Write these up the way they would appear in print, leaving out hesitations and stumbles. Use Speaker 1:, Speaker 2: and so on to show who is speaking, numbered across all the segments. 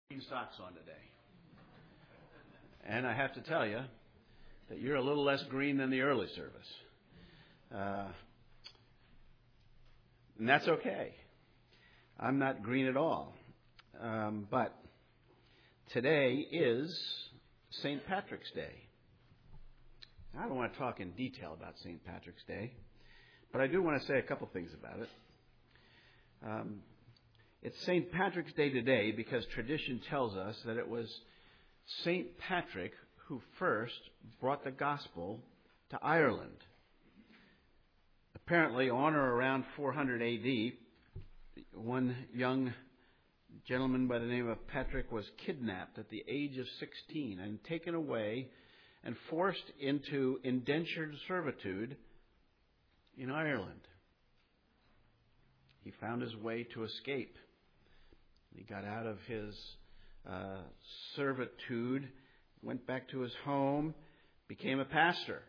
Speaker 1: Green socks on today. And I have to tell you that you're a little less green than the early service. And that's okay. I'm not green at all. But today is St. Patrick's Day. I don't want to talk in detail about St. Patrick's Day, but I do want to say a couple things about it. It's St. Patrick's Day today because tradition tells us that it was St. Patrick who first brought the gospel to Ireland. Apparently, on or around 400 A.D., one young gentleman by the name of Patrick was kidnapped at the age of 16 and taken away and forced into indentured servitude in Ireland. He found his way to escape. He got out of his servitude, went back to his home, became a pastor.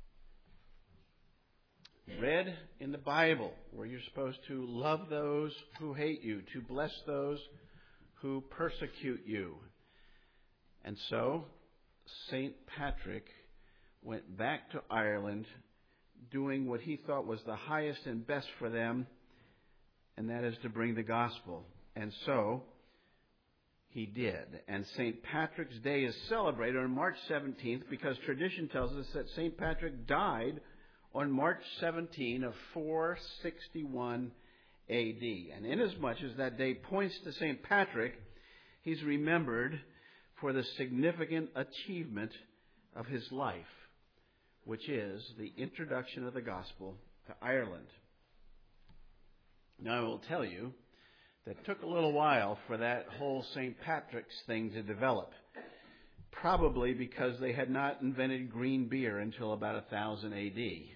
Speaker 1: Read in the Bible where you're supposed to love those who hate you, to bless those who persecute you. And so, St. Patrick went back to Ireland doing what he thought was the highest and best for them, and that is to bring the gospel. And so, he did. And St. Patrick's Day is celebrated on March 17th because tradition tells us that St. Patrick died on March 17 of 461 A.D. And inasmuch as that day points to St. Patrick, he's remembered for the significant achievement of his life, which is the introduction of the gospel to Ireland. Now, I will tell you that it took a little while for that whole St. Patrick's thing to develop, probably because they had not invented green beer until about 1000 A.D.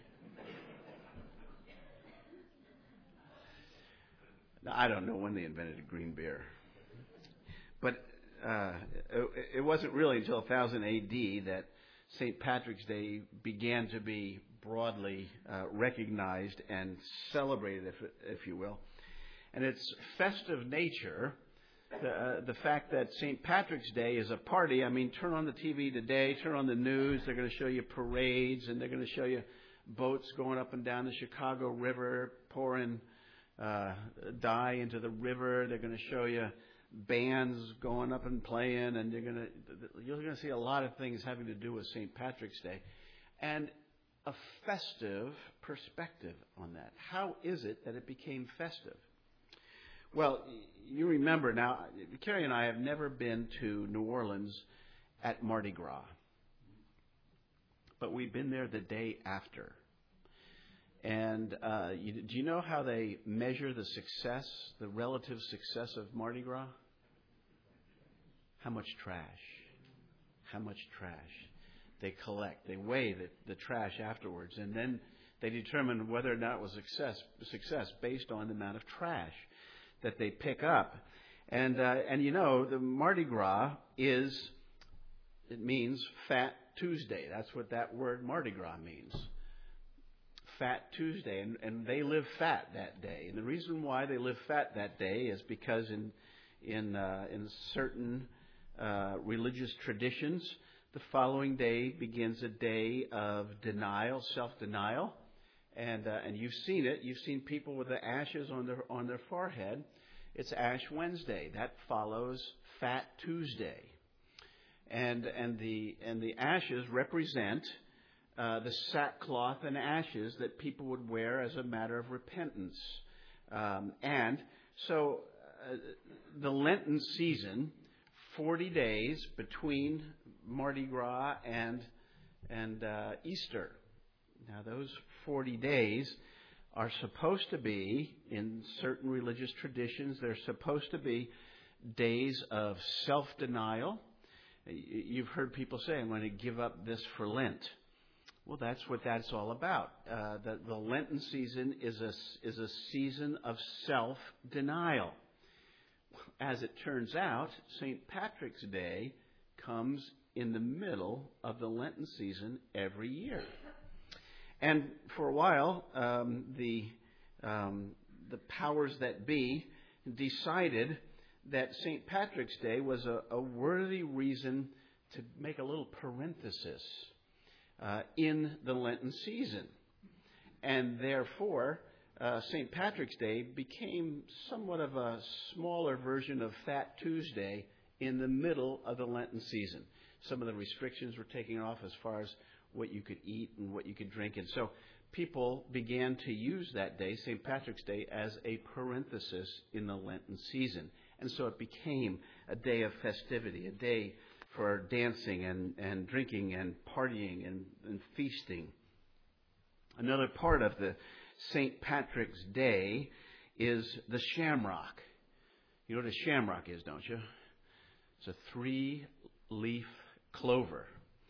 Speaker 1: Now, I don't know when they invented green beer, but it wasn't really until 1000 A.D. that St. Patrick's Day began to be broadly recognized and celebrated, if you will. And its festive nature, the fact that St. Patrick's Day is a party, I mean, turn on the TV today, turn on the news, they're going to show you parades, and they're going to show you boats going up and down the Chicago River, pouring dye into the river. They're going to show you bands going up and playing, and you're going to see a lot of things having to do with St. Patrick's Day. And a festive perspective on that. How is it that it became festive? Well, you remember now, Carrie and I have never been to New Orleans at Mardi Gras. But we've been there the day after. And do you know how they measure the success, the relative success of Mardi Gras? How much trash? How much trash they collect. They weigh the trash afterwards. And then they determine whether or not it was success based on the amount of trash that they pick up. And you know, the Mardi Gras means Fat Tuesday. That's what that word Mardi Gras means. Fat Tuesday. And they live fat that day. And the reason why they live fat that day is because in certain religious traditions, the following day begins a day of denial, self-denial. And you've seen it. You've seen people with the ashes on their forehead. It's Ash Wednesday. That follows Fat Tuesday. And the ashes represent the sackcloth and ashes that people would wear as a matter of repentance. And so the Lenten season, 40 days between Mardi Gras and Easter. Now, those 40 days are supposed to be, in certain religious traditions, they're supposed to be days of self-denial. You've heard people say, I'm going to give up this for Lent. Well, that's what that's all about. The Lenten season is a season of self-denial. As it turns out, St. Patrick's Day comes in the middle of the Lenten season every year. And for a while, the powers that be decided that St. Patrick's Day was a worthy reason to make a little parenthesis in the Lenten season. And therefore, St. Patrick's Day became somewhat of a smaller version of Fat Tuesday in the middle of the Lenten season. Some of the restrictions were taken off as far as what you could eat and what you could drink. And so people began to use that day, St. Patrick's Day, as a parenthesis in the Lenten season. And so it became a day of festivity, a day for dancing and drinking and partying and feasting. Another part of the St. Patrick's Day is the shamrock. You know what a shamrock is, don't you? It's a 3-leaf clover.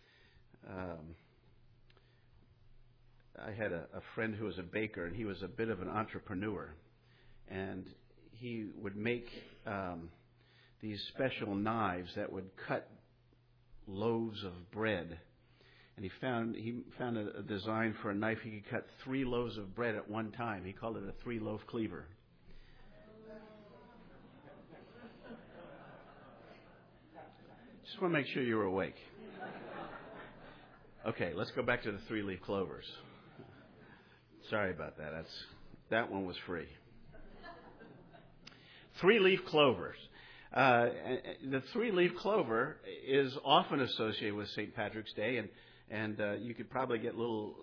Speaker 1: I had a friend who was a baker, and he was a bit of an entrepreneur. And he would make these special knives that would cut loaves of bread. And he found a design for a knife he could cut 3 loaves of bread at one time. He called it a 3-loaf cleaver. Just want to make sure you were awake. Okay, let's go back to the 3-leaf clovers. Sorry about that. That one was free. 3-leaf clovers. The 3-leaf clover is often associated with St. Patrick's Day, and you could probably get little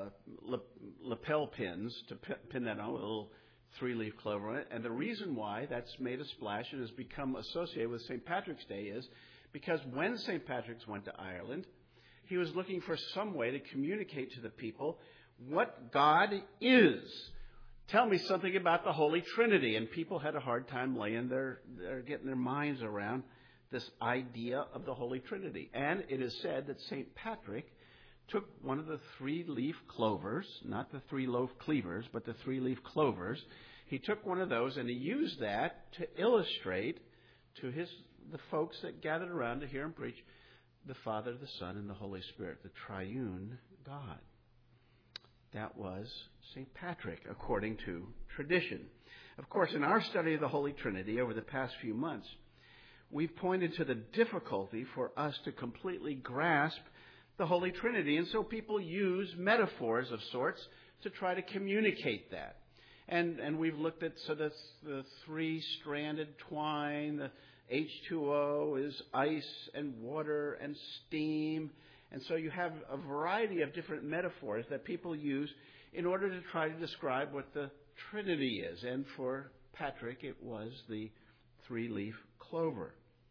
Speaker 1: lapel pins to pin that on with a little 3-leaf clover on it. And the reason why that's made a splash and has become associated with St. Patrick's Day is because when St. Patrick's went to Ireland, he was looking for some way to communicate to the people what God is. Tell me something about the Holy Trinity. And people had a hard time getting their minds around this idea of the Holy Trinity. And it is said that St. Patrick took one of the 3-leaf clovers, not the 3-loaf cleavers, but the 3-leaf clovers. He took one of those and he used that to illustrate to the folks that gathered around to hear him preach the Father, the Son, and the Holy Spirit, the triune God. That was St. Patrick, according to tradition. Of course, in our study of the Holy Trinity over the past few months, we've pointed to the difficulty for us to completely grasp the Holy Trinity. And so people use metaphors of sorts to try to communicate that. And we've looked at the 3-stranded twine, the H2O is ice and water and steam. And so you have a variety of different metaphors that people use in order to try to describe what the Trinity is. And for Patrick, it was the 3-leaf clover.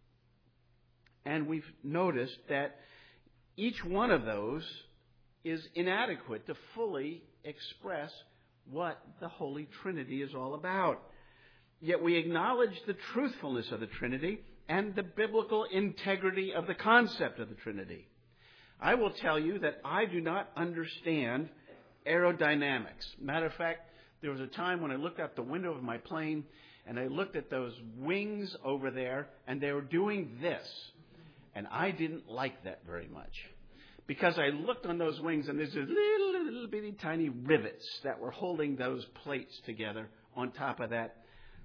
Speaker 1: And we've noticed that each one of those is inadequate to fully express what the Holy Trinity is all about. Yet we acknowledge the truthfulness of the Trinity and the biblical integrity of the concept of the Trinity. I will tell you that I do not understand aerodynamics. Matter of fact, there was a time when I looked out the window of my plane and I looked at those wings over there and they were doing this. And I didn't like that very much. Because I looked on those wings and there's these little bitty tiny rivets that were holding those plates together on top of that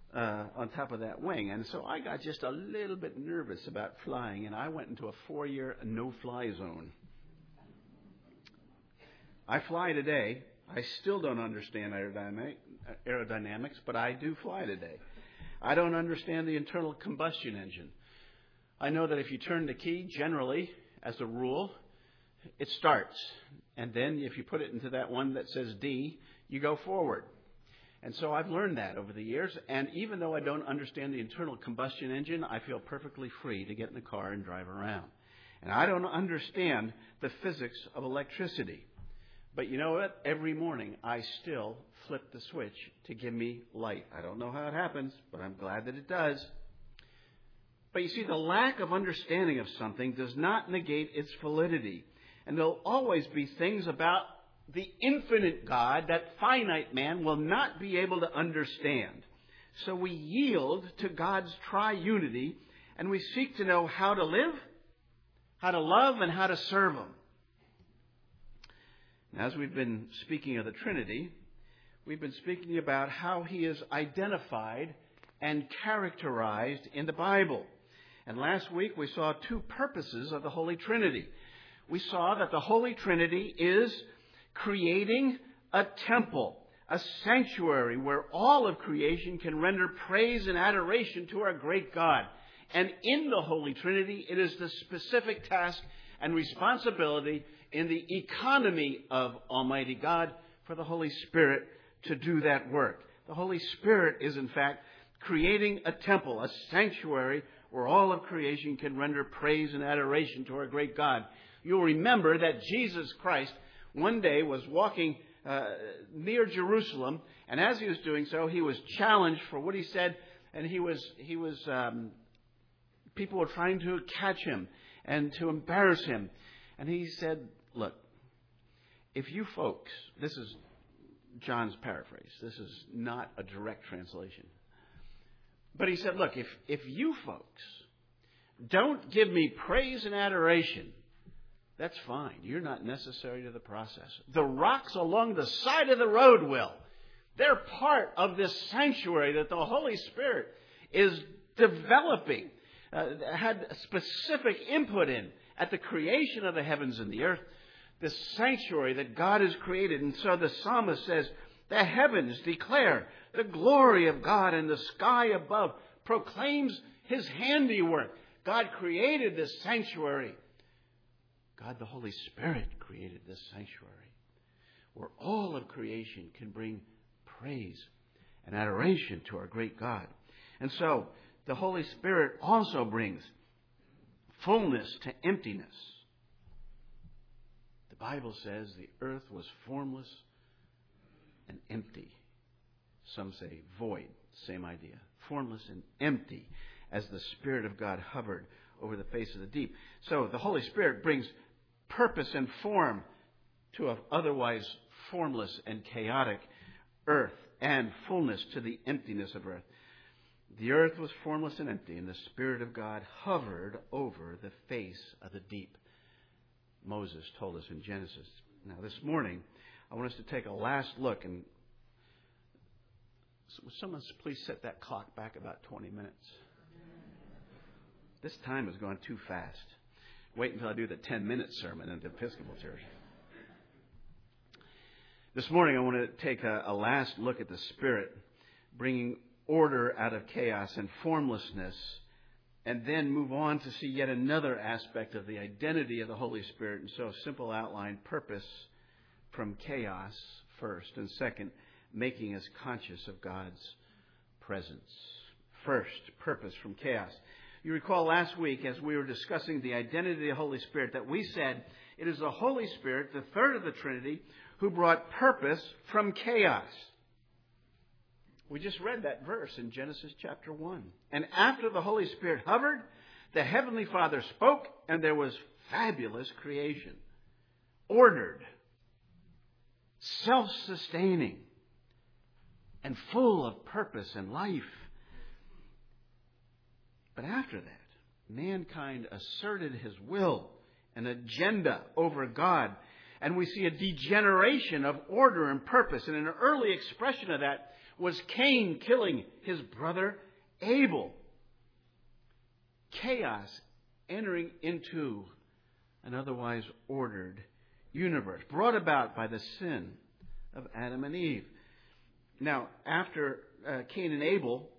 Speaker 1: wing. And so I got just a little bit nervous about flying, and I went into a 4-year no-fly zone. I fly today. I still don't understand aerodynamics, but I do fly today. I don't understand the internal combustion engine. I know that if you turn the key, generally, as a rule, it starts. And then if you put it into that one that says D, you go forward. And so I've learned that over the years. And even though I don't understand the internal combustion engine, I feel perfectly free to get in the car and drive around. And I don't understand the physics of electricity. But you know what? Every morning I still flip the switch to give me light. I don't know how it happens, but I'm glad that it does. But you see, the lack of understanding of something does not negate its validity. And there'll always be things about the infinite God that finite man will not be able to understand. So we yield to God's triunity and we seek to know how to live, how to love, and how to serve Him. As we've been speaking of the Trinity, we've been speaking about how He is identified and characterized in the Bible. And last week we saw two purposes of the Holy Trinity. We saw that the Holy Trinity is creating a temple, a sanctuary where all of creation can render praise and adoration to our great God. And in the Holy Trinity, it is the specific task and responsibility in the economy of Almighty God for the Holy Spirit to do that work. The Holy Spirit is, in fact, creating a temple, a sanctuary where all of creation can render praise and adoration to our great God. You'll remember that Jesus Christ one day was walking near Jerusalem, and as he was doing so, he was challenged for what he said, and people were trying to catch him and to embarrass him. And he said, look, if you folks, this is John's paraphrase, this is not a direct translation. But he said, look, if you folks don't give me praise and adoration, that's fine. You're not necessary to the process. The rocks along the side of the road will. They're part of this sanctuary that the Holy Spirit is developing, had specific input in at the creation of the heavens and the earth, this sanctuary that God has created. And so the psalmist says, the heavens declare the glory of God, and the sky above proclaims his handiwork. God created this sanctuary. God, the Holy Spirit, created this sanctuary where all of creation can bring praise and adoration to our great God. And so the Holy Spirit also brings fullness to emptiness. The Bible says the earth was formless and empty. Some say void, same idea. Formless and empty as the Spirit of God hovered over the face of the deep. So the Holy Spirit brings purpose and form to an otherwise formless and chaotic earth, and fullness to the emptiness of earth. The earth was formless and empty, and the Spirit of God hovered over the face of the deep. Moses told us in Genesis. Now this morning, I want us to take a last look, and would someone please set that clock back about 20 minutes? This time has gone too fast. Wait until I do the 10-minute sermon in the Episcopal Church. This morning I want to take a last look at the Spirit, bringing order out of chaos and formlessness, and then move on to see yet another aspect of the identity of the Holy Spirit. And so, simple outline: purpose from chaos first, and second, making us conscious of God's presence. First, purpose from chaos. You recall last week as we were discussing the identity of the Holy Spirit that we said it is the Holy Spirit, the third of the Trinity, who brought purpose from chaos. We just read that verse in Genesis chapter 1. And after the Holy Spirit hovered, the Heavenly Father spoke, and there was fabulous creation. Ordered, self-sustaining, and full of purpose and life. But after that, mankind asserted his will and agenda over God. And we see a degeneration of order and purpose. And an early expression of that was Cain killing his brother Abel. Chaos entering into an otherwise ordered universe, brought about by the sin of Adam and Eve. Now, after Cain and Abel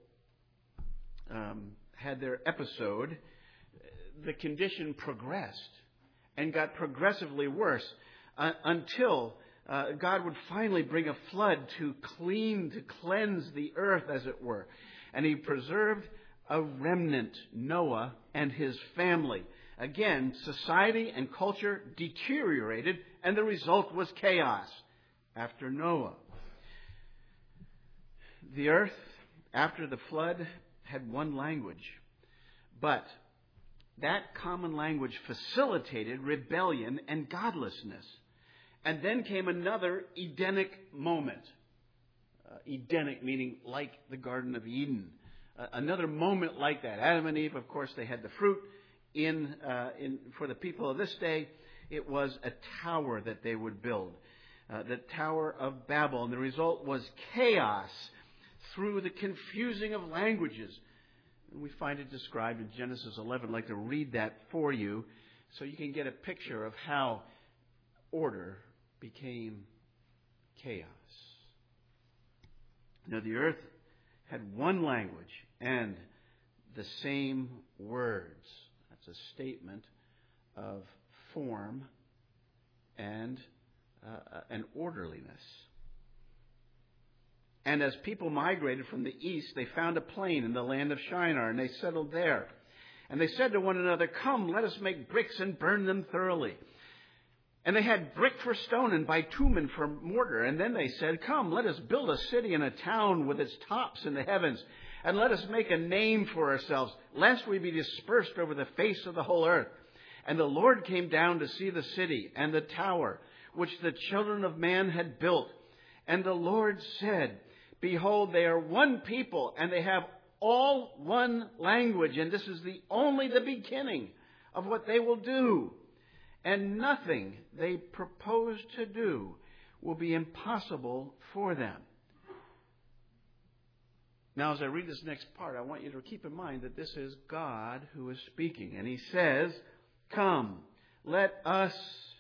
Speaker 1: had their episode, the condition progressed and got progressively worse until God would finally bring a flood to cleanse the earth, as it were. And he preserved a remnant, Noah and his family. Again, society and culture deteriorated, and the result was chaos after Noah. The earth, after the flood, had one language, but that common language facilitated rebellion and godlessness. And then came another Edenic moment. Edenic meaning like the Garden of Eden. Another moment like that. Adam and Eve, of course, they had the fruit. For the people of this day, it was a tower that they would build. The Tower of Babel. And the result was chaos, through the confusing of languages. And we find it described in Genesis 11. I'd like to read that for you so you can get a picture of how order became chaos. Now, the earth had one language and the same words. That's a statement of form and an orderliness. And as people migrated from the east, they found a plain in the land of Shinar, and they settled there. And they said to one another, "Come, let us make bricks and burn them thoroughly." And they had brick for stone and bitumen for mortar. And then they said, "Come, let us build a city and a town with its tops in the heavens. And let us make a name for ourselves, lest we be dispersed over the face of the whole earth." And the Lord came down to see the city and the tower, which the children of man had built. And the Lord said, "Behold, they are one people, and they have all one language. And this is only the beginning of what they will do. And nothing they propose to do will be impossible for them." Now, as I read this next part, I want you to keep in mind that this is God who is speaking. And He says, "Come, let us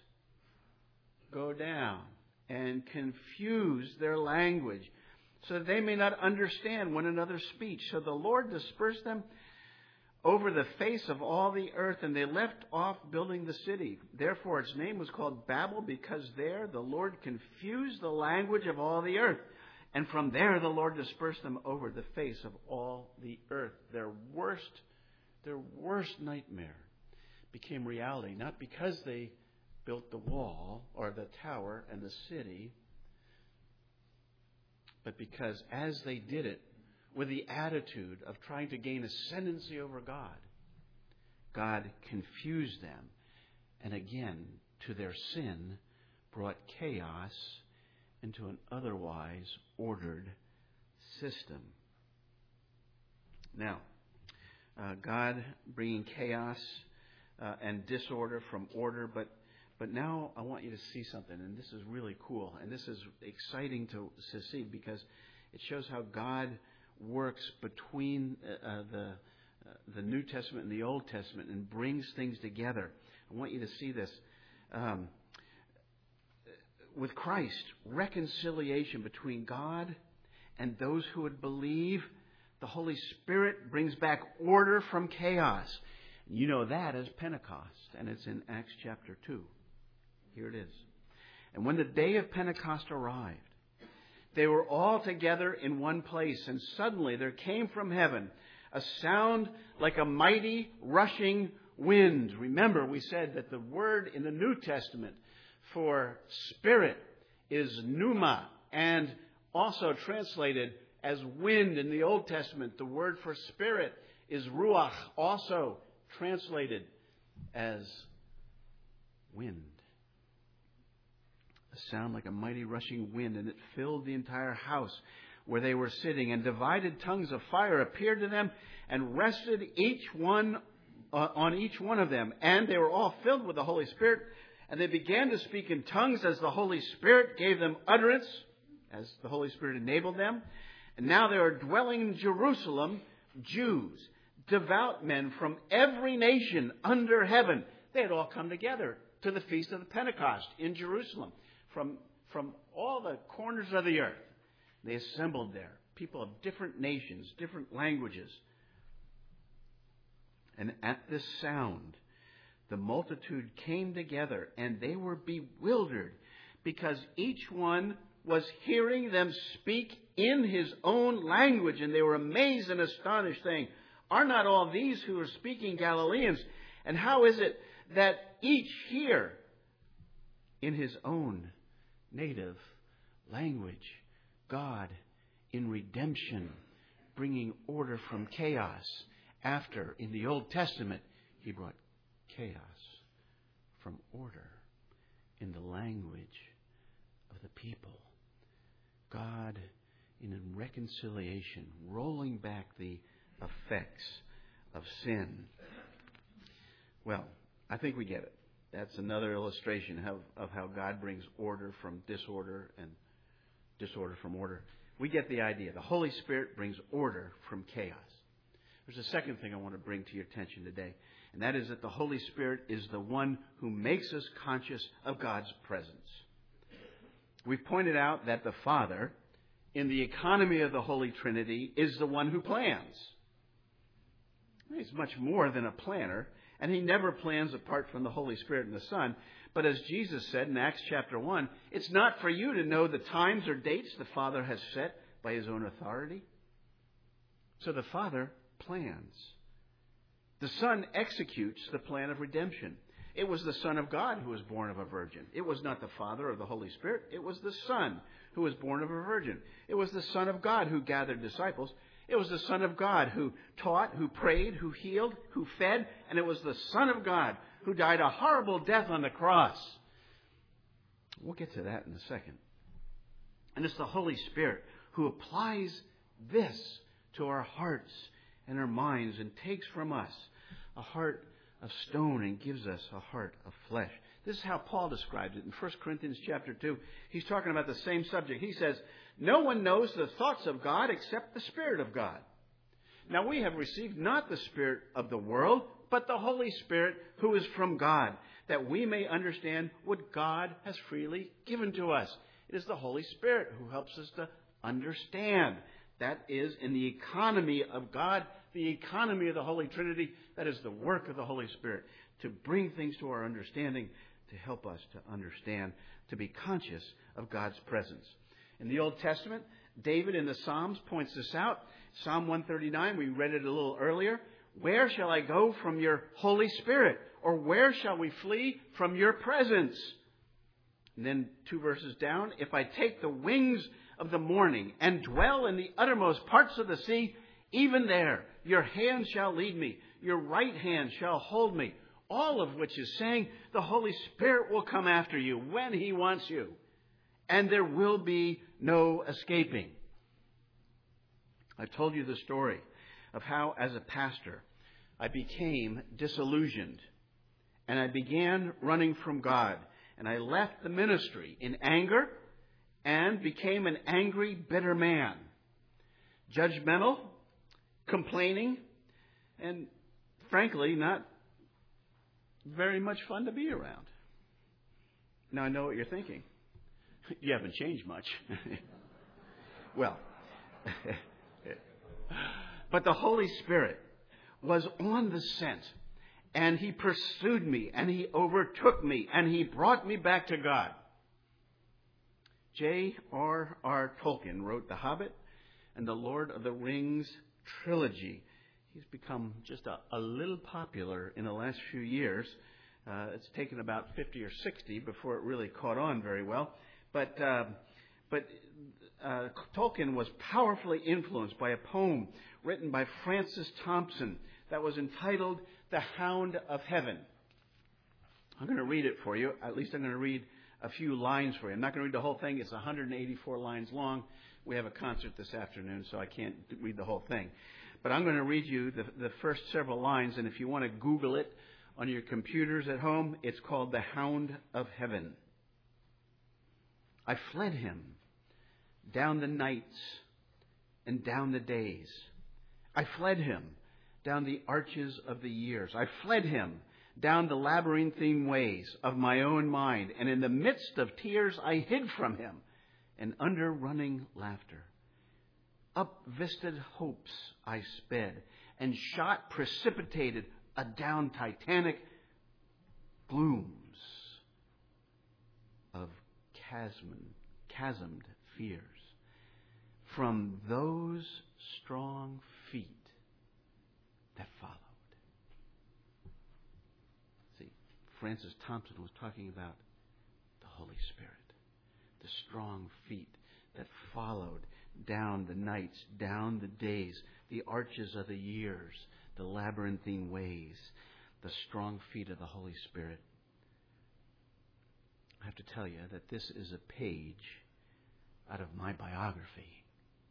Speaker 1: go down and confuse their language, so that they may not understand one another's speech." So the Lord dispersed them over the face of all the earth, and they left off building the city. Therefore its name was called Babel, because there the Lord confused the language of all the earth. And from there the Lord dispersed them over the face of all the earth. Their worst nightmare became reality, not because they built the wall or the tower and the city, but because as they did it with the attitude of trying to gain ascendancy over God, God confused them, and again, to their sin, brought chaos into an otherwise ordered system. Now, God bringing chaos and disorder from order, but now I want you to see something, and this is really cool, and this is exciting to see, because it shows how God works between the New Testament and the Old Testament and brings things together. I want you to see this. With Christ, reconciliation between God and those who would believe. The Holy Spirit brings back order from chaos. You know that as Pentecost, and it's in Acts chapter 2. Here it is. "And when the day of Pentecost arrived, they were all together in one place, and suddenly there came from heaven a sound like a mighty rushing wind." Remember, we said that the word in the New Testament for spirit is pneuma, and also translated as wind in the Old Testament. The word for spirit is ruach, also translated as wind. A sound like a mighty rushing wind, and it filled the entire house where they were sitting. And divided tongues of fire appeared to them and rested on each one of them. And they were all filled with the Holy Spirit, and they began to speak in tongues as the Holy Spirit gave them utterance, as the Holy Spirit enabled them. And now there are dwelling in Jerusalem Jews, devout men from every nation under heaven. They had all come together to the Feast of the Pentecost in Jerusalem. From all the corners of the earth, they assembled there. People of different nations, different languages. And at this sound, the multitude came together, and they were bewildered, because each one was hearing them speak in his own language. And they were amazed and astonished, saying, "Are not all these who are speaking Galileans? And how is it that each hear in his own native language?" God, in redemption, bringing order from chaos. After, in the Old Testament, He brought chaos from order in the language of the people. God, in reconciliation, rolling back the effects of sin. Well, I think we get it. That's another illustration of how God brings order from disorder and disorder from order. We get the idea. The Holy Spirit brings order from chaos. There's a second thing I want to bring to your attention today, and that is that the Holy Spirit is the one who makes us conscious of God's presence. We've pointed out that the Father, in the economy of the Holy Trinity, is the one who plans. He's much more than a planner, and he never plans apart from the Holy Spirit and the Son. But as Jesus said in Acts chapter 1, it's not for you to know the times or dates the Father has set by his own authority. So the Father plans. The Son executes the plan of redemption. It was the Son of God who was born of a virgin. It was not the Father or the Holy Spirit. It was the Son who was born of a virgin. It was the Son of God who gathered disciples. It was the Son of God who taught, who prayed, who healed, who fed. And it was the Son of God who died a horrible death on the cross. We'll get to that in a second. And it's the Holy Spirit who applies this to our hearts and our minds and takes from us a heart of stone and gives us a heart of flesh. This is how Paul describes it in 1 Corinthians chapter 2. He's talking about the same subject. He says, no one knows the thoughts of God except the Spirit of God. Now we have received not the spirit of the world, but the Holy Spirit who is from God, that we may understand what God has freely given to us. It is the Holy Spirit who helps us to understand. That is, in the economy of God, the economy of the Holy Trinity, that is the work of the Holy Spirit to bring things to our understanding, to help us to understand, to be conscious of God's presence. In the Old Testament, David in the Psalms points this out. Psalm 139, we read it a little earlier. Where shall I go from your Holy Spirit? Or where shall we flee from your presence? And then 2 verses down, if I take the wings of the morning and dwell in the uttermost parts of the sea, even there your hand shall lead me, your right hand shall hold me. All of which is saying the Holy Spirit will come after you when he wants you. And there will be no escaping. I've told you the story of how, as a pastor, I became disillusioned. And I began running from God. And I left the ministry in anger and became an angry, bitter man. Judgmental, complaining, and frankly, not very much fun to be around. Now I know what you're thinking. You haven't changed much. Well, but the Holy Spirit was on the scent, and he pursued me, and he overtook me, and he brought me back to God. J.R.R. Tolkien wrote The Hobbit and the Lord of the Rings trilogy. He's become just a little popular in the last few years. It's taken about 50 or 60 before it really caught on very well. But Tolkien was powerfully influenced by a poem written by Francis Thompson that was entitled The Hound of Heaven. I'm going to read it for you. At least I'm going to read a few lines for you. I'm not going to read the whole thing. It's 184 lines long. We have a concert this afternoon, so I can't read the whole thing. But I'm going to read you the first several lines, and if you want to Google it on your computers at home, it's called The Hound of Heaven. I fled him down the nights and down the days. I fled him down the arches of the years. I fled him down the labyrinthine ways of my own mind, and in the midst of tears I hid from him, and under running laughter. Up visted hopes I sped, and shot precipitated adown titanic glooms of chasmed fears from those strong feet that followed. See, Francis Thompson was talking about the Holy Spirit, the strong feet that followed down the nights, down the days, the arches of the years, the labyrinthine ways, the strong feet of the Holy Spirit. I have to tell you that this is a page out of my biography.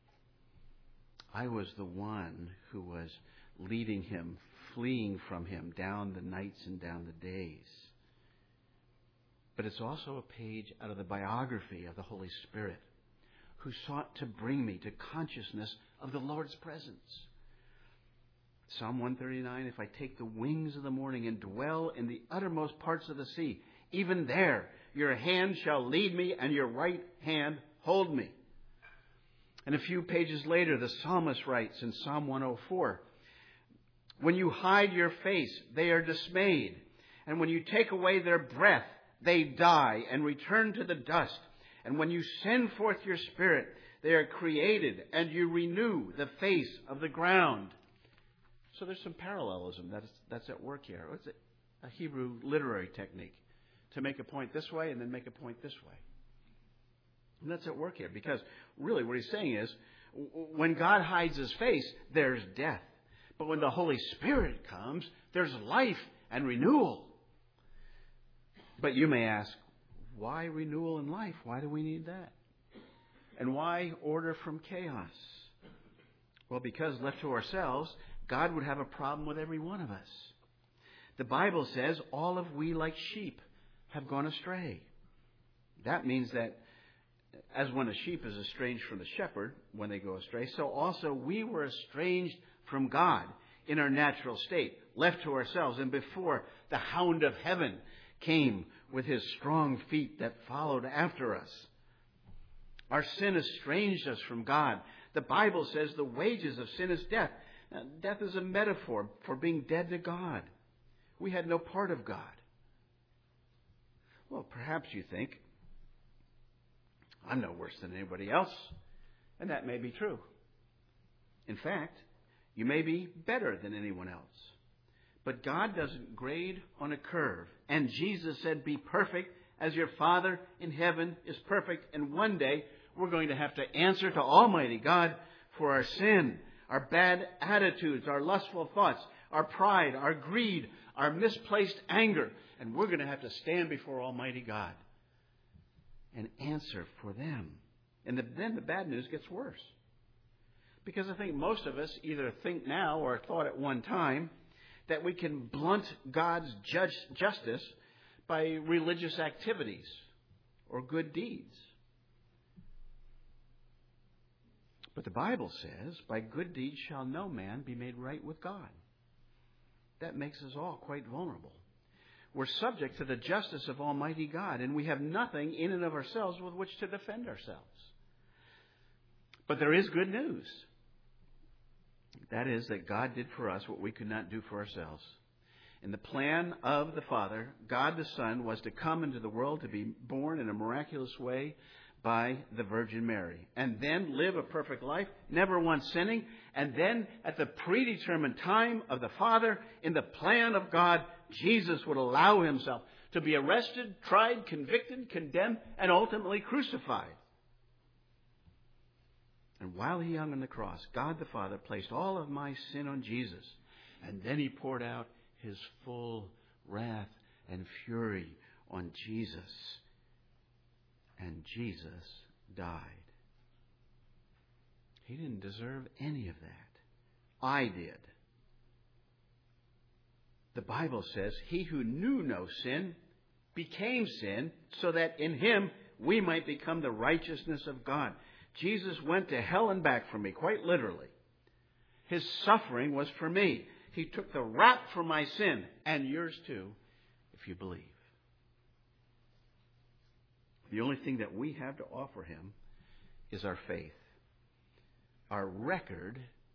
Speaker 1: I was the one who was leading him, fleeing from him down the nights and down the days. But it's also a page out of the biography of the Holy Spirit, who sought to bring me to consciousness of the Lord's presence. Psalm 139, if I take the wings of the morning and dwell in the uttermost parts of the sea, even there your hand shall lead me and your right hand hold me. And a few pages later, the psalmist writes in Psalm 104, when you hide your face, they are dismayed. And when you take away their breath, they die and return to the dust. And when you send forth your Spirit, they are created and you renew the face of the ground. So there's some parallelism that's at work here. It's a Hebrew literary technique to make a point this way and then make a point this way. And that's at work here because really what he's saying is when God hides his face, there's death. But when the Holy Spirit comes, there's life and renewal. But you may ask, why renewal and life? Why do we need that? And why order from chaos? Well, because left to ourselves, God would have a problem with every one of us. The Bible says, all of we like sheep have gone astray. That means that as when a sheep is estranged from the shepherd when they go astray, so also we were estranged from God in our natural state, left to ourselves, and before the hound of heaven came with his strong feet that followed after us. Our sin estranged us from God. The Bible says the wages of sin is death. Now, death is a metaphor for being dead to God. We had no part of God. Well, perhaps you think, I'm no worse than anybody else. And that may be true. In fact, you may be better than anyone else. But God doesn't grade on a curve. And Jesus said, be perfect as your Father in heaven is perfect. And one day we're going to have to answer to Almighty God for our sin, our bad attitudes, our lustful thoughts, our pride, our greed, our misplaced anger. And we're going to have to stand before Almighty God and answer for them. And then the bad news gets worse. Because I think most of us either think now or thought at one time that we can blunt God's justice by religious activities or good deeds. But the Bible says, by good deeds shall no man be made right with God. That makes us all quite vulnerable. We're subject to the justice of Almighty God, and we have nothing in and of ourselves with which to defend ourselves. But there is good news. That is that God did for us what we could not do for ourselves. In the plan of the Father, God the Son was to come into the world to be born in a miraculous way by the Virgin Mary. And then live a perfect life, never once sinning. And then at the predetermined time of the Father, in the plan of God, Jesus would allow himself to be arrested, tried, convicted, condemned, and ultimately crucified. And while he hung on the cross, God the Father placed all of my sin on Jesus. And then he poured out his full wrath and fury on Jesus. And Jesus died. He didn't deserve any of that. I did. The Bible says, he who knew no sin became sin so that in him we might become the righteousness of God. Jesus went to hell and back for me, quite literally. His suffering was for me. He took the rap for my sin, and yours too, if you believe. The only thing that we have to offer him is our faith. Our record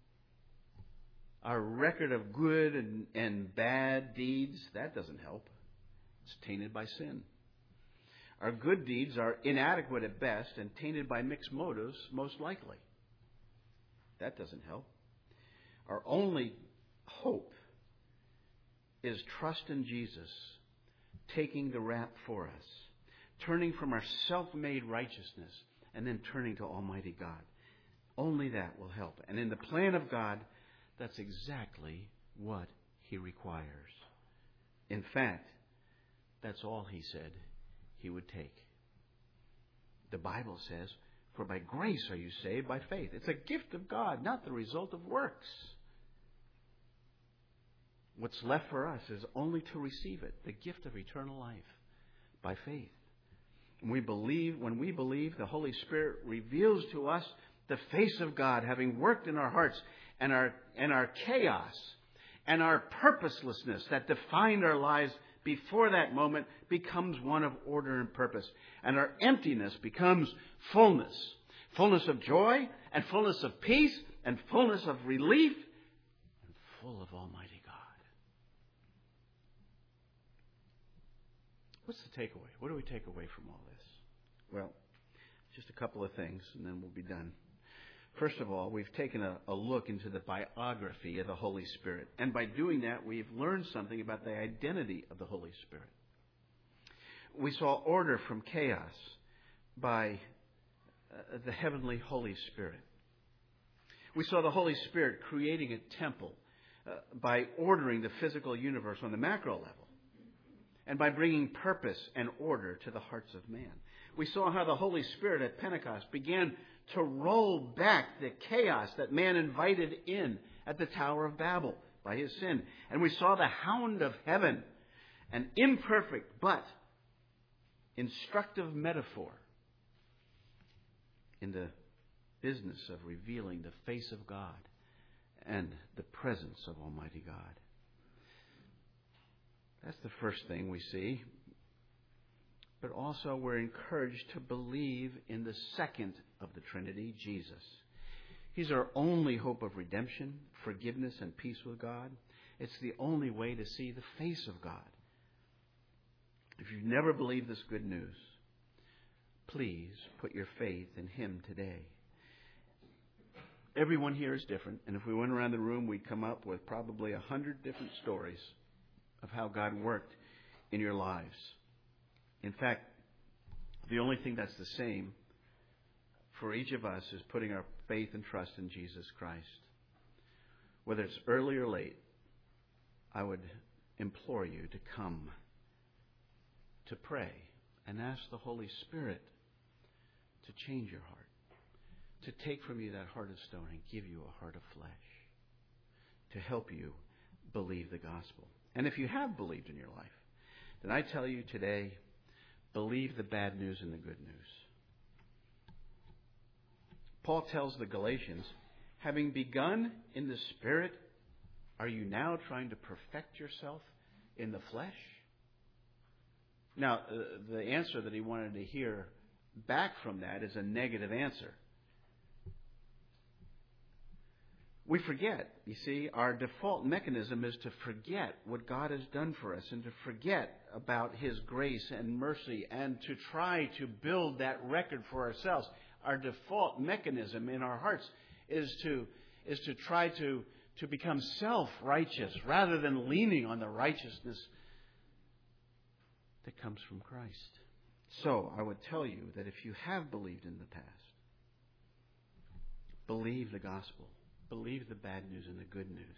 Speaker 1: of good and bad deeds, that doesn't help. It's tainted by sin. Our good deeds are inadequate at best and tainted by mixed motives, most likely. That doesn't help. Our only hope is trust in Jesus, taking the rap for us, turning from our self-made righteousness and then turning to Almighty God. Only that will help. And in the plan of God, that's exactly what he requires. In fact, that's all he said he would take. The Bible says, for by grace are you saved by faith. It's a gift of God, not the result of works. What's left for us is only to receive it, the gift of eternal life, by faith. When we believe, the Holy Spirit reveals to us the face of God, having worked in our hearts, and our chaos and our purposelessness that defined our lives before that moment becomes one of order and purpose. And our emptiness becomes fullness. Fullness of joy, and fullness of peace, and fullness of relief, and full of Almighty God. What's the takeaway? What do we take away from all this? Well, just a couple of things, and then we'll be done. First of all, we've taken a look into the biography of the Holy Spirit. And by doing that, we've learned something about the identity of the Holy Spirit. We saw order from chaos by the heavenly Holy Spirit. We saw the Holy Spirit creating a temple by ordering the physical universe on the macro level and by bringing purpose and order to the hearts of man. We saw how the Holy Spirit at Pentecost began to roll back the chaos that man invited in at the Tower of Babel by his sin. And we saw the hound of heaven, an imperfect but instructive metaphor in the business of revealing the face of God and the presence of Almighty God. That's the first thing we see. But also we're encouraged to believe in the second of the Trinity, Jesus. He's our only hope of redemption, forgiveness, and peace with God. It's the only way to see the face of God. If you've never believed this good news, please put your faith in Him today. Everyone here is different, and if we went around the room, we'd come up with probably 100 different stories of how God worked in your lives. In fact, the only thing that's the same for each of us is putting our faith and trust in Jesus Christ. Whether it's early or late, I would implore you to come to pray and ask the Holy Spirit to change your heart, to take from you that heart of stone and give you a heart of flesh, to help you believe the gospel. And if you have believed in your life, then I tell you today, believe the bad news and the good news. Paul tells the Galatians, having begun in the Spirit, are you now trying to perfect yourself in the flesh? Now, the answer that he wanted to hear back from that is a negative answer. We forget, you see, our default mechanism is to forget what God has done for us and to forget about His grace and mercy and to try to build that record for ourselves. Our default mechanism in our hearts is to try to become self-righteous rather than leaning on the righteousness that comes from Christ. So I would tell you that if you have believed in the past, believe the gospel. Believe the bad news and the good news.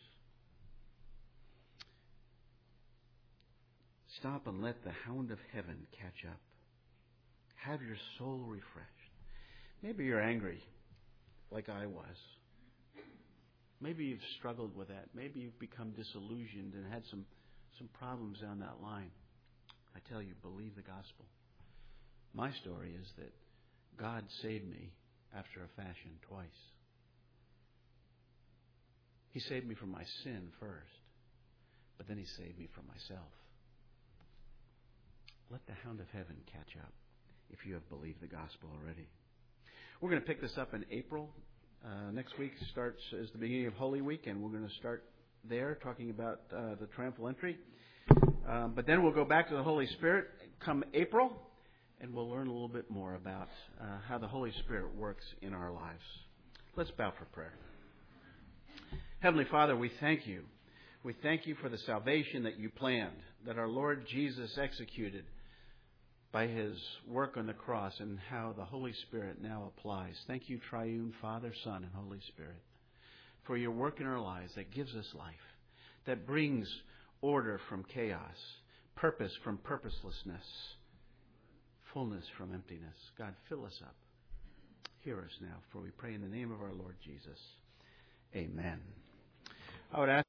Speaker 1: Stop and let the hound of heaven catch up. Have your soul refreshed. Maybe you're angry like I was. Maybe you've struggled with that. Maybe you've become disillusioned and had some problems down that line. I tell you, believe the gospel. My story is that God saved me after a fashion twice. He saved me from my sin first, but then He saved me from myself. Let the hound of heaven catch up if you have believed the gospel already. We're going to pick this up in April. Next week is the beginning of Holy Week, and we're going to start there talking about the triumphal entry. But then we'll go back to the Holy Spirit come April, and we'll learn a little bit more about how the Holy Spirit works in our lives. Let's bow for prayer. Heavenly Father, we thank you. We thank you for the salvation that you planned, that our Lord Jesus executed by His work on the cross, and how the Holy Spirit now applies. Thank you, Triune Father, Son, and Holy Spirit, for your work in our lives that gives us life, that brings order from chaos, purpose from purposelessness, fullness from emptiness. God, fill us up. Hear us now, for we pray in the name of our Lord Jesus. Amen. I would ask